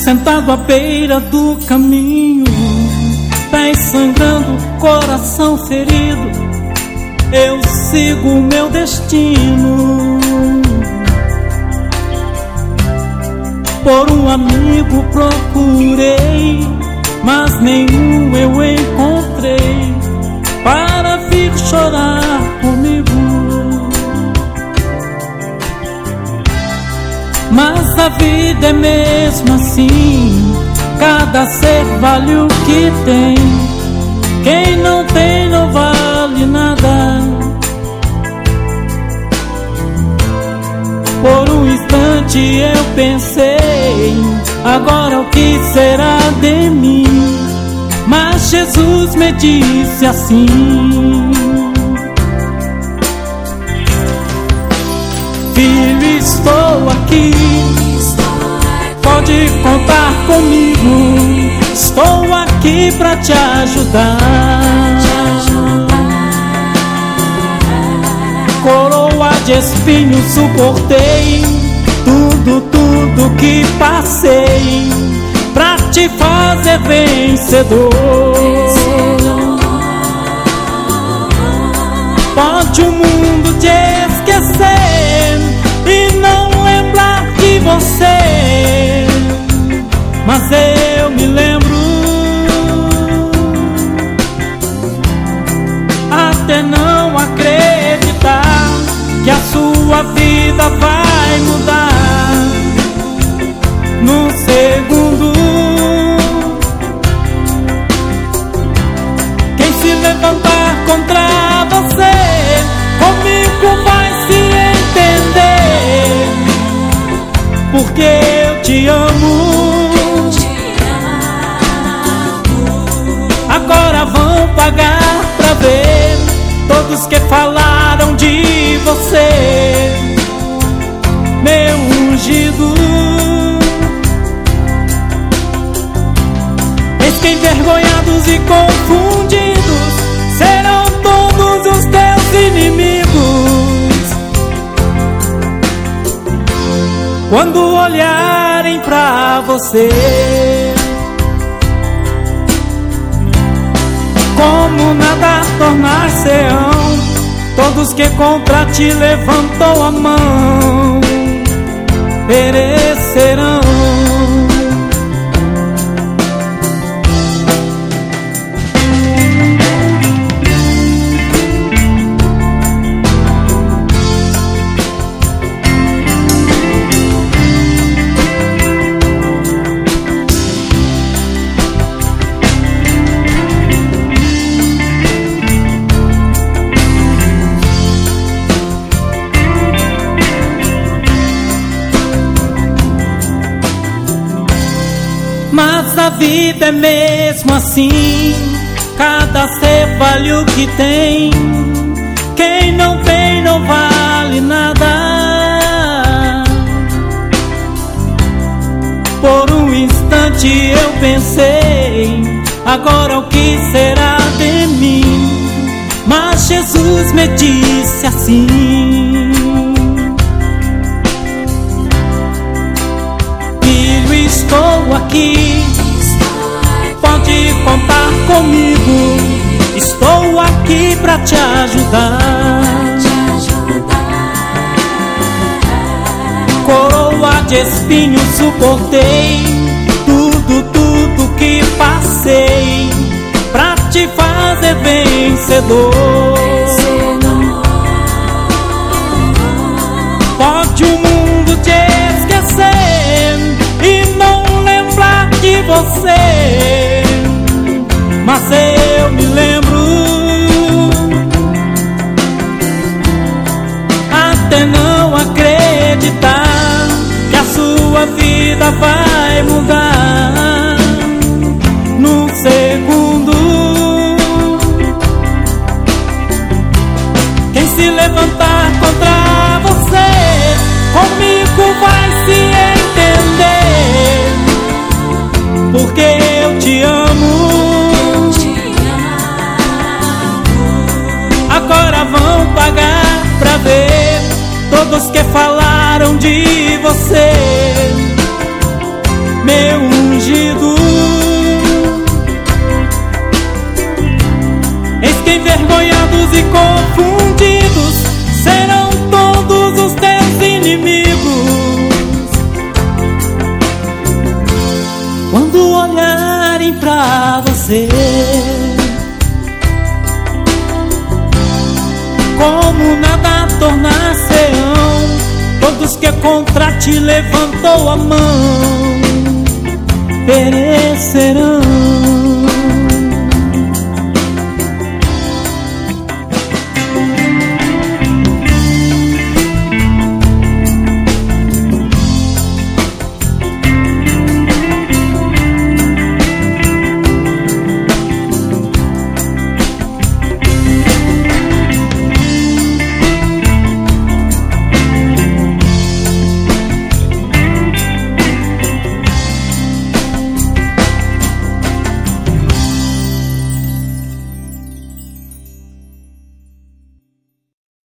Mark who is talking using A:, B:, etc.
A: sentado à beira do caminho, pés sangrando, coração ferido, eu sigo o meu destino. Por um amigo procurei, mas nenhum eu encontrei para vir chorar comigo. Mas a vida é mesmo assim, cada ser vale o que tem. Quem não tem não vale nada. Por um instante eu pensei, agora o que será de mim? Mas Jesus me disse assim: filho, estou aqui, pode contar comigo. Estou aqui pra te ajudar. Coroa de espinhos suportei, tudo que passei, pra te fazer vencedor. Pode o mundo te esquecer e não lembrar de você, mas eu me lembro, até não acreditar que a sua vida vai mudar num segundo. Quem se levantar contra você, comigo vai se entender, porque eu te amo. Agora vão pagar pra ver todos que falaram de você, meu ungido. Eis que envergonhados e confundidos serão todos os teus inimigos, quando olharem pra você. Como nada tornar-se-ão todos que contra ti levantou a mão, perecerão. Mas a vida é mesmo assim, cada ser vale o que tem. Quem não tem não vale nada. Por um instante eu pensei, agora o que será de mim? Mas Jesus me disse assim: filho, estou aqui, pode contar comigo. Estou aqui pra te ajudar. Coroa de espinhos suportei, tudo que passei, pra te fazer vencedor. Pode o mundo te esquecer e não lembrar de você, mas eu me lembro, até não acreditar que a sua vida vai mudar num segundo. Quem se levantar contra você, comigo vai se entender, porque eu te amo. Agora vão pagar pra ver todos que falaram de você, meu afligido. Eis que envergonhados e confundidos serão todos os teus inimigos, quando olharem pra você. Como nada tornar-se-ão todos que contra ti levantou a mão, perecerão.